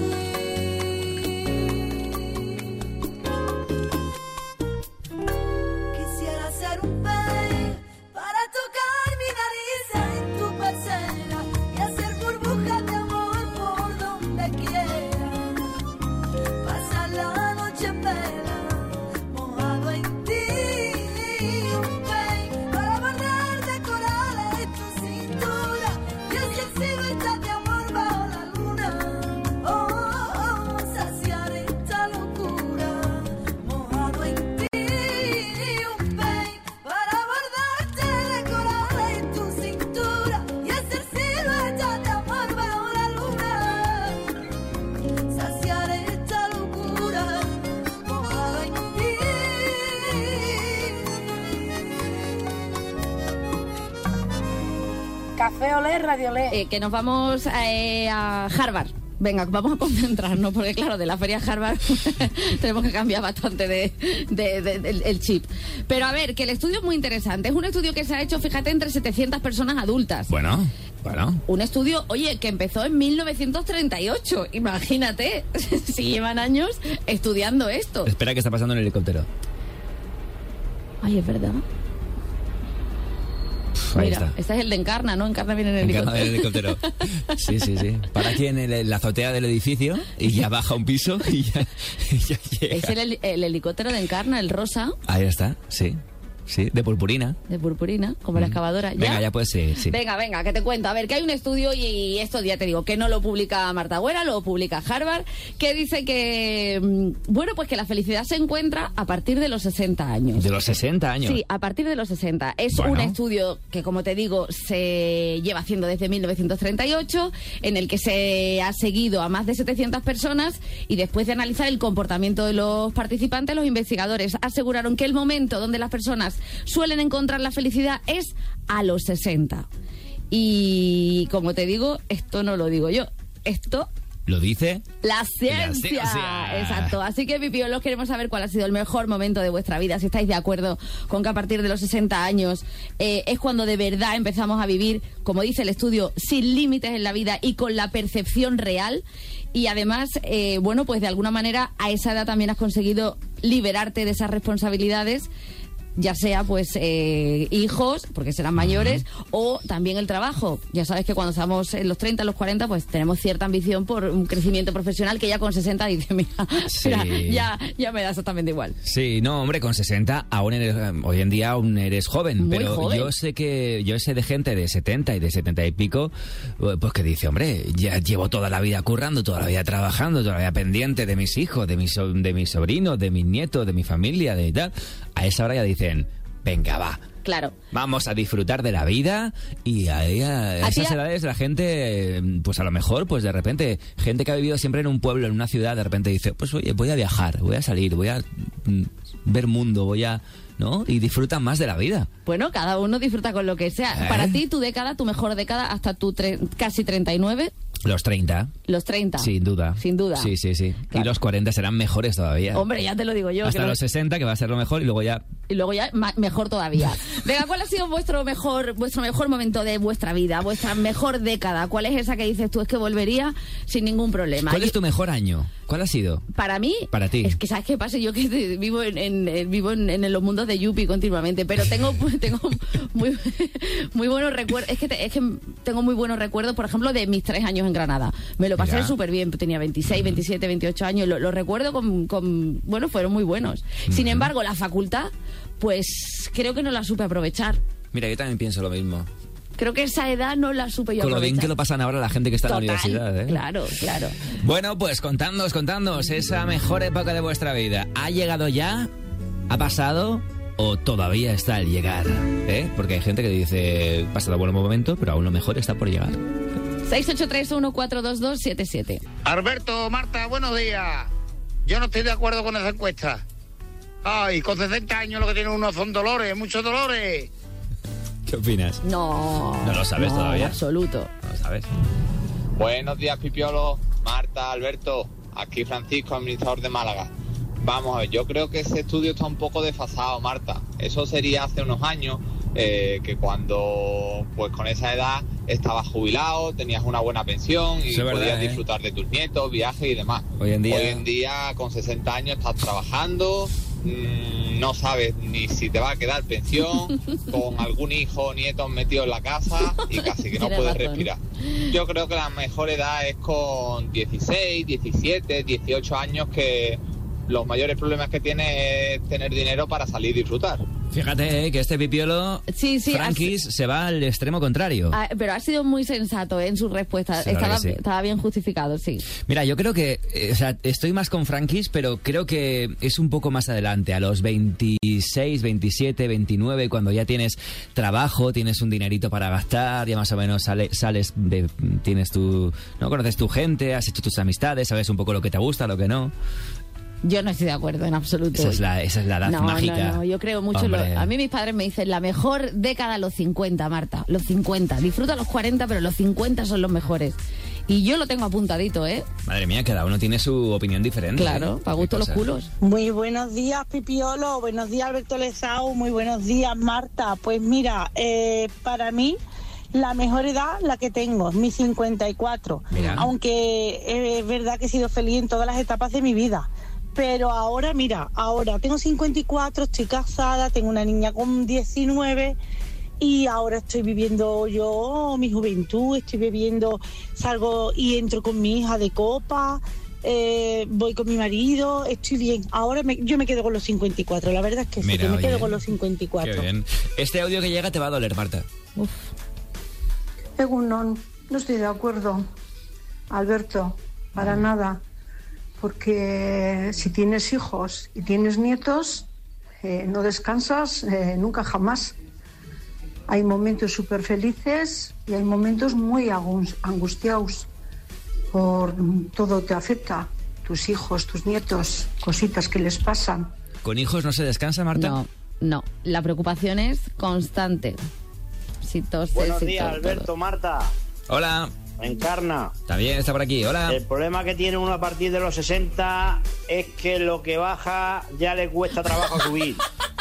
S1: Quisiera ser un pez para tocar mi nariz en tu pecera y hacer burbujas de amor por donde quiera. Pasar la noche en vela, mojado en ti. Un pez para bordar de corales tu cintura y hacer siluetas de amor bajo la luna. Oh, oh, oh, saciar esta locura, mojado en ti. Un pez para bordarte de corales tu cintura y hacer siluetas de amor bajo la luna. Saciar esta locura, mojado en ti.
S13: Café Olé, Radio Olé. Eh, que nos vamos eh, a Harvard. Venga, vamos a concentrarnos, porque claro, de la feria Harvard tenemos que cambiar bastante de, de, de, de- el chip. Pero a ver, que el estudio es muy interesante. Es un estudio que se ha hecho, fíjate, entre setecientas personas adultas.
S2: Bueno, bueno.
S13: Un estudio, oye, que empezó en mil novecientos treinta y ocho. Imagínate, si llevan años estudiando esto.
S2: Espera, ¿qué está pasando en el helicóptero?
S13: Ay, es verdad.
S2: Ahí
S13: Mira,
S2: está.
S13: este es el de Encarna, ¿no? Encarna viene en el
S2: Encarna
S13: helicóptero.
S2: del helicóptero. Sí, sí, sí. Para aquí en, el- en la azotea del edificio y ya baja un piso y ya, y ya llega.
S13: Es el, heli- el helicóptero de Encarna, el rosa,
S2: Ahí está, sí. Sí, de purpurina.
S13: de purpurina, como la excavadora. ¿Ya?
S2: Venga, ya puedes seguir, sí.
S13: Venga, venga, que te cuento. A ver, que hay un estudio y esto ya te digo, que no lo publica Marta Agüera, lo publica Harvard, que dice que, mm, bueno, pues que la felicidad se encuentra a partir de los sesenta años.
S2: De los sesenta años.
S13: Sí, a partir de los sesenta. Es
S2: Bueno.
S13: un estudio que, como te digo, se lleva haciendo desde mil novecientos treinta y ocho, en el que se ha seguido a más de setecientas personas y después de analizar el comportamiento de los participantes, los investigadores aseguraron que el momento donde las personas suelen encontrar la felicidad es a los sesenta. Y como te digo, esto no lo digo yo, esto...
S2: ¿Lo dice?
S13: La ciencia.
S2: La ciencia.
S13: Exacto. Así que, pipiolos, queremos saber cuál ha sido el mejor momento de vuestra vida. Si estáis de acuerdo con que a partir de los sesenta años eh, es cuando de verdad empezamos a vivir, como dice el estudio, sin límites en la vida y con la percepción real. Y además, eh, bueno, pues de alguna manera a esa edad también has conseguido liberarte de esas responsabilidades, ya sea pues eh, hijos, porque serán mayores, uh-huh. o también el trabajo. Ya sabes que cuando estamos en los treinta, en los cuarenta, pues tenemos cierta ambición por un crecimiento profesional que ya con sesenta dice, mira, sí. mira ya, ya me da exactamente igual.
S2: Sí, no, hombre, con sesenta aún eres, hoy en día aún eres joven,
S13: Muy
S2: pero
S13: joven.
S2: yo sé que yo sé de gente de setenta y de setenta y pico, pues que dice, hombre, ya llevo toda la vida currando, toda la vida trabajando, toda la vida pendiente de mis hijos, de mis, so- de mis sobrinos, de mis nietos, de mi familia, de tal. A esa hora ya dicen, venga, va.
S13: Claro.
S2: Vamos a disfrutar de la vida y a, a, a esas edades la gente, pues a lo mejor, pues de repente, gente que ha vivido siempre en un pueblo, en una ciudad, de repente dice, pues oye, voy a viajar, voy a salir, voy a mm, ver mundo, voy a... ¿no? Y disfrutan más de la vida.
S13: Bueno, cada uno disfruta con lo que sea.
S2: ¿Eh?
S13: Para ti, tu década, tu mejor década, hasta tu tre- casi treinta y nueve...
S2: Los treinta.
S13: Los treinta.
S2: Sin duda.
S13: Sin duda.
S2: Sí, sí, sí.
S13: Claro.
S2: Y los cuarenta serán mejores todavía.
S13: Hombre, ya te lo digo yo.
S2: Hasta
S13: que
S2: los
S13: no...
S2: sesenta, que va a ser lo mejor, y luego ya...
S13: Y luego ya ma- mejor todavía. Venga, ¿cuál ha sido vuestro mejor vuestro mejor momento de vuestra vida? Vuestra mejor década. ¿Cuál es esa que dices tú? Es que volvería sin ningún problema.
S2: ¿Cuál
S13: Yo-
S2: es tu mejor año? ¿Cuál ha sido?
S13: Para mí,
S2: Para ti.
S13: es que ¿sabes qué pasa? Yo que de- vivo en, en- en- vivo en, en los mundos de Yupi continuamente, pero tengo tengo muy muy buenos recuerdos. Es que te- es que tengo muy buenos recuerdos, por ejemplo, de mis tres años en Granada. Me lo pasé
S2: Mira.
S13: súper bien. Tenía veintiséis, veintisiete, veintiocho años. Lo, lo recuerdo con, con bueno, fueron muy buenos. Sin
S2: Ujú.
S13: embargo, la facultad, pues creo que no la supe aprovechar.
S2: Mira, yo también pienso lo mismo.
S13: Creo que esa edad no la supe yo
S2: Con lo
S13: aprovechar.
S2: bien que lo pasan ahora la gente que está
S13: Total,
S2: en la universidad, ¿eh?
S13: Claro, claro.
S2: Bueno, pues contadnos, contadnos esa mejor época de vuestra vida. ¿Ha llegado ya? ¿Ha pasado? ¿O todavía está al llegar? ¿Eh? Porque hay gente que dice, pasado buen momento, pero aún lo mejor está por llegar.
S13: seis ocho tres uno cuatro dos dos siete siete.
S14: Alberto, Marta, buenos días. Yo no estoy de acuerdo con esa encuesta. Ay, con sesenta años lo que tiene uno son dolores, muchos dolores.
S2: ¿Qué opinas?
S13: No.
S2: ¿No lo sabes
S13: no,
S2: todavía?
S13: En absoluto.
S2: No lo sabes.
S15: Buenos días, Pipiolo, Marta, Alberto, aquí Francisco, administrador de Málaga. Vamos a ver, yo creo que ese estudio está un poco desfasado, Marta. Eso sería hace unos años, eh, que cuando, pues con esa edad, estabas jubilado, tenías una buena pensión y
S2: Eso es verdad,
S15: podías
S2: ¿eh?
S15: disfrutar de tus nietos, viajes y demás.
S2: Hoy en día-
S15: Hoy en día, con sesenta años, estás trabajando, mmm, no sabes ni si te va a quedar pensión, con algún hijo o nieto metido en la casa y casi que no
S13: Tienes
S15: puedes
S13: razón.
S15: respirar. Yo creo que la mejor edad es con dieciséis, diecisiete, dieciocho años, que los mayores problemas que tiene es tener dinero para salir y disfrutar.
S2: Fíjate, ¿eh? Que este pipiolo,
S13: Sí, sí,
S2: Frankis, se va al extremo contrario.
S13: Ah, pero ha sido muy sensato, ¿eh? En su respuesta.
S2: Sí, la verdad
S13: estaba,
S2: que sí.
S13: estaba bien justificado, sí.
S2: Mira, yo creo que, eh, o sea, estoy más con Frankis, pero creo que es un poco más adelante, a los veintiséis, veintisiete, veintinueve, cuando ya tienes trabajo, tienes un dinerito para gastar, ya más o menos sale- sales, de, tienes tu, no conoces tu gente, has hecho tus amistades, sabes un poco lo que te gusta, lo que no.
S13: Yo no estoy de acuerdo en absoluto.
S2: Esa es la, esa es la edad
S13: no,
S2: mágica.
S13: no, no, yo creo mucho. en
S2: Hombre.
S13: Lo, a mí mis padres me dicen la mejor década los cincuenta, Marta. Los cincuenta. Disfruta los cuarenta, pero los cincuenta son los mejores. Y yo lo tengo apuntadito, ¿eh?
S2: Madre mía, cada uno tiene su opinión diferente.
S13: Claro,
S2: ¿eh?
S13: para gusto
S2: Qué
S13: los
S2: cosa.
S13: culos.
S16: Muy buenos días, Pipiolo. Buenos días, Alberto Lezao. Muy buenos días, Marta. Pues mira, eh, para mí, la mejor edad, la que tengo, mis cincuenta y cuatro.
S2: Mira.
S16: Aunque es verdad que he sido feliz en todas las etapas de mi vida. Pero ahora, mira, ahora tengo cincuenta y cuatro, estoy casada, tengo una niña con diecinueve y ahora estoy viviendo yo mi juventud, estoy viviendo, salgo y entro con mi hija de copa, eh, voy con mi marido, estoy bien. Ahora me- yo me quedo con los cincuenta y cuatro, la verdad es que sí,
S2: Mira,
S16: que me
S2: oye,
S16: quedo con los cincuenta y
S2: Qué
S16: cuatro.
S2: bien. Este audio que llega te va a doler, Marta.
S17: Egunon, no estoy de acuerdo, Alberto, para nada, porque si tienes hijos y tienes nietos, eh, no descansas eh, nunca jamás. Hay momentos súper felices y hay momentos muy agus- angustiados, por todo te afecta, tus hijos, tus nietos, cositas que les pasan.
S2: ¿Con hijos no se descansa, Marta?
S13: No. no. La preocupación es constante. Si toses,
S18: Buenos
S13: si
S18: días,
S13: todo,
S18: Alberto,
S13: todo.
S18: Marta.
S2: Hola.
S18: Encarna.
S2: Está bien, está por aquí. Hola.
S18: El problema que tiene uno a partir de los sesenta es que lo que baja ya le cuesta trabajo subir.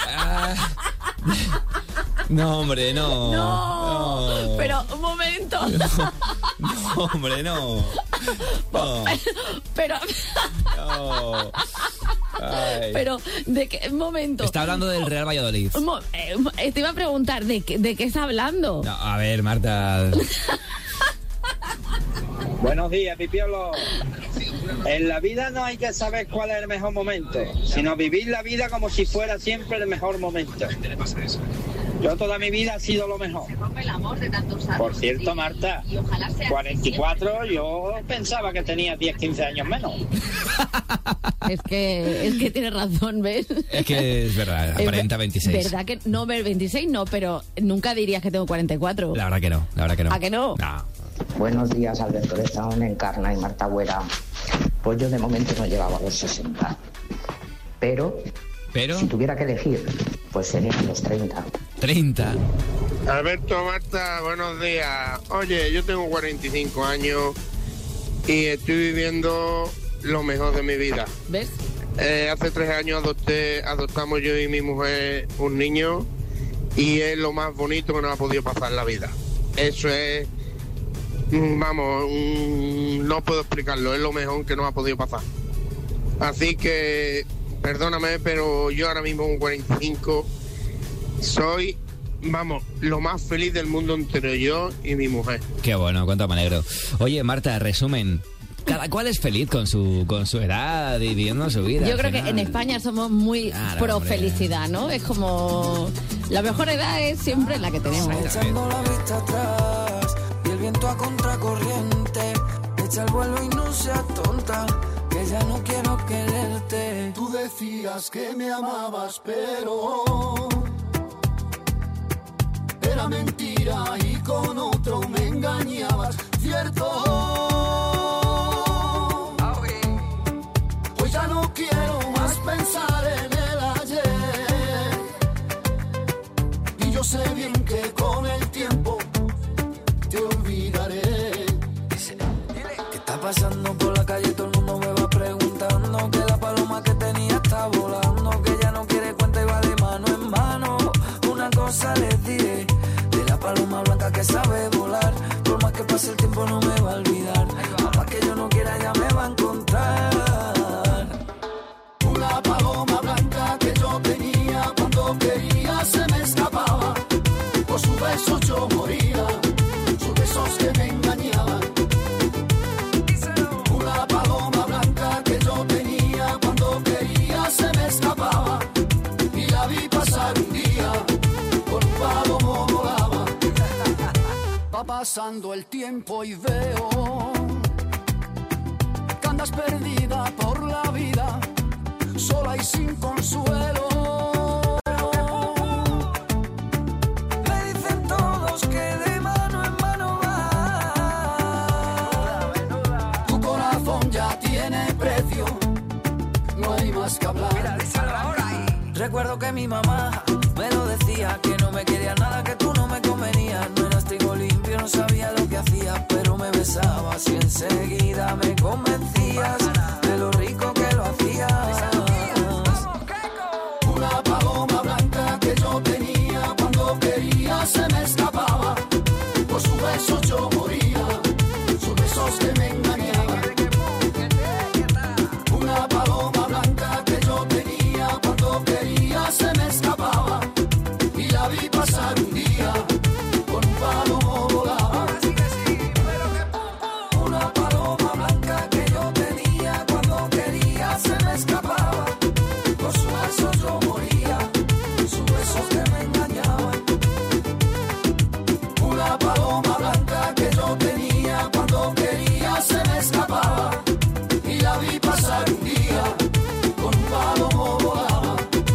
S2: No, hombre, no.
S13: No,
S2: No.
S13: pero un momento.
S2: No, hombre, no. No.
S13: Pero,
S2: No. Ay.
S13: pero, ¿de qué momento?
S2: Está hablando del Real Valladolid.
S13: Un mo- eh, te iba a preguntar, ¿de qué, de qué está hablando?
S2: No, a ver, Marta.
S18: Buenos días, Pipiolo. En la vida no hay que saber cuál es el mejor momento, sino vivir la vida como si fuera siempre el mejor momento. Yo toda mi vida ha sido lo mejor. Por cierto, Marta, cuarenta y cuatro, yo pensaba que tenía diez, quince años menos.
S13: Es que, es que tienes razón, ¿ves?
S2: Es que es verdad, aparenta veintiséis.
S13: ¿Verdad que no, ver veintiséis no, pero nunca dirías que tengo cuarenta y cuatro?
S2: La verdad que no, la verdad que no.
S13: ¿A que no?
S2: No.
S19: Buenos días, Alberto de Estaón, Encarna y Marta Güera. Pues yo de momento no llegaba a los sesenta. Pero,
S2: ¿Pero?
S19: si tuviera que elegir, pues serían los treinta.
S2: treinta.
S20: Alberto, Marta, buenos días. Oye, yo tengo cuarenta y cinco años y estoy viviendo lo mejor de mi vida.
S13: ¿Ves?
S20: Eh, hace tres años adopté, adoptamos yo y mi mujer un niño y es lo más bonito que nos ha podido pasar en la vida. Eso es, mm, vamos, mm, no puedo explicarlo, es lo mejor que nos ha podido pasar. Así que, perdóname, pero yo ahora mismo con cuarenta y cinco soy, vamos, lo más feliz del mundo entero, yo y mi mujer.
S2: Qué bueno, cuánto me alegro. Oye, Marta, resumen. Cada cual es feliz con su con su edad y viviendo su vida.
S13: Yo
S2: al
S13: creo que
S2: final.
S13: en España somos muy
S2: Claro,
S13: pro
S2: hombre.
S13: felicidad, ¿no? Es como la mejor edad es siempre la que tenemos.
S4: Echando la vista atrás y el viento a contracorriente. Echa el vuelo y no seas tonta, que ya no quiero quererte.
S21: Tú decías que me amabas, pero era mentira y con otro me engañabas, ¿cierto? Pues ya no quiero más pensar en el ayer. Y yo sé bien que con el tiempo te olvidaré.
S4: ¿Qué está pasando por la calle? Todo el mundo me va preguntando que la paloma que tenía está volando, que ya no quiere cuenta y va de mano en mano. Una cosa les diré, de la paloma blanca que sabe volar, por más que pase el tiempo no me va a olvidar. Papá que yo no quiera ya me va a encontrar.
S21: Una paloma blanca que yo tenía, cuando quería se me escapaba. Por sus besos yo moría, sus besos que me engañaban. Una paloma blanca que yo tenía, cuando quería se me escapaba. Y la vi pasar un día, con un palomo volaba. Va pasando el tiempo y veo que andas perdida por la vida, sola y sin consuelo.
S4: Me dicen todos que de mano en mano va.
S21: Tu corazón ya tiene precio, no hay más que hablar.
S4: Recuerdo que mi mamá me lo decía, que no me quería nada, que tú no me convenías. No eras trigo limpio, no sabía lo que hacías, pero me besabas y enseguida me convencías de lo rico que lo hacías.
S21: Una paloma blanca que yo tenía, cuando quería se me escapaba. Por sus besos yo moría, sus besos que me engañaban. Una paloma blanca que yo tenía, cuando quería se me escapaba. Y la vi pasar un día, con un palomo volaba.
S4: Una paloma blanca que yo tenía, cuando quería se me escapaba. Por sus besos yo moría, sus besos que me engañaban.
S21: Una paloma blanca que yo tenía, cuando quería se me escapaba. Y la vi pasar un día, con un palomo volaba.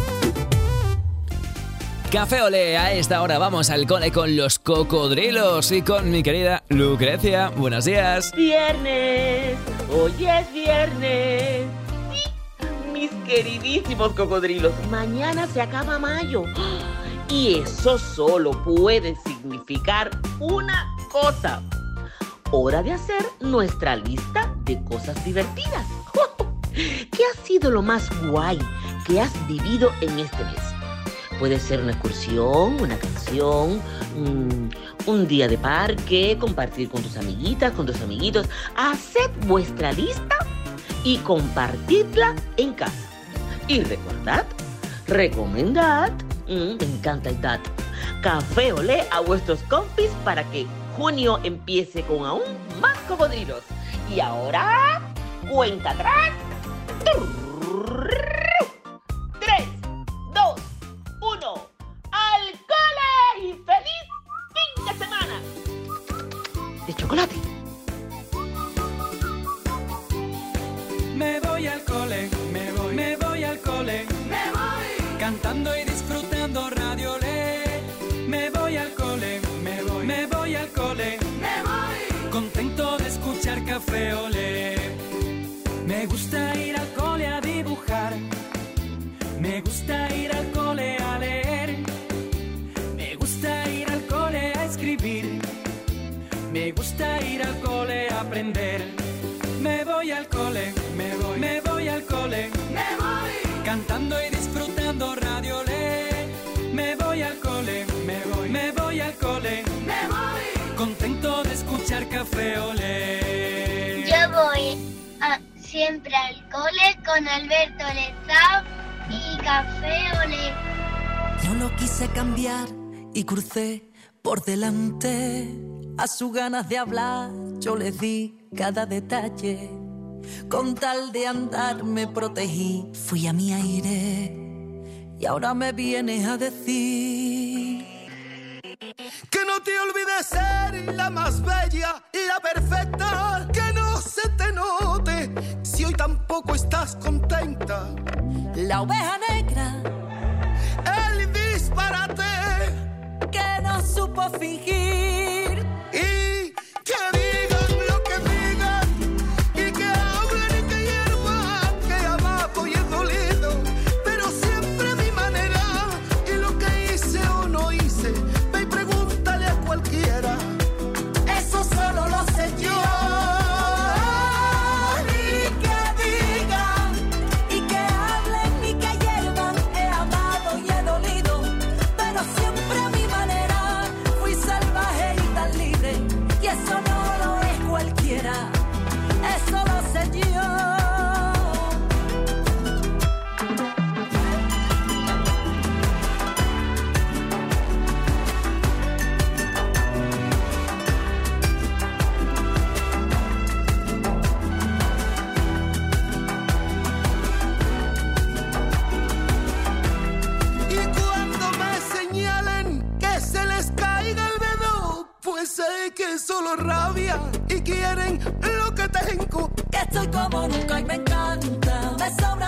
S2: Café Olé, a esta hora vamos al cole con los cocodrilos y con mi querida Lucrecia. Buenos días.
S22: Viernes, hoy es viernes. Mis
S5: queridísimos cocodrilos, mañana se acaba mayo. Y eso solo puede significar una cosa. Hora de hacer nuestra lista de cosas divertidas. ¿Qué ha sido lo más guay que has vivido en este mes? Puede ser una excursión, una canción, un, un día de parque, compartir con tus amiguitas, con tus amiguitos. Haced vuestra lista y compartidla en casa. Y recordad, recomendad, mmm, me encanta el dato, café olé a vuestros compis para que junio empiece con aún más cocodrilos. Y ahora, cuenta atrás. tres, dos, uno. ¡Al cole! ¡Y feliz fin de semana! De chocolate.
S22: Me voy al cole, me voy, me voy al cole, me voy, cantando y disfrutando Radio Olé. Me voy al cole, me voy, me voy al cole, me voy, contento de escuchar Café Olé. Me gusta ir al cole a dibujar, me gusta ir al cole a leer, me gusta ir al cole a escribir, me gusta ir al cole a aprender. Me voy al cole, me voy, me voy al cole, me voy, cantando y disfrutando Radio Olé. Me voy al cole, me voy, me voy al cole, me voy, contento de escuchar Café Olé.
S23: Yo voy a, siempre al cole con Alberto Lezao y Café Olé.
S10: No lo quise cambiar y crucé por delante. A sus ganas de hablar yo le di cada detalle. Con tal de andar me protegí, fui a mi aire. Y ahora me vienes a decir
S21: que no te olvides ser la más bella, la perfecta. Que no se te note si hoy tampoco estás contenta.
S10: La oveja negra,
S21: el disparate
S10: que no supo fingir.
S21: Y que digan lo que digan, y que hablen y que hiervan, que amado y he dolido, pero siempre a mi manera. Y lo que hice o no hice, ve y pregúntale a cualquiera. Eso solo lo sé yo.
S10: Y que digan, y que hablen y que hiervan, he amado y he dolido, pero siempre a mi manera. Fui salvaje y tan libre, y eso no lo es cualquiera, eso lo sé yo.
S21: Y cuando me señalen que se les caiga el dedo, pues sé que es solo rabia y quieren lo que tengo.
S10: Que estoy como nunca y me encanta, me sobra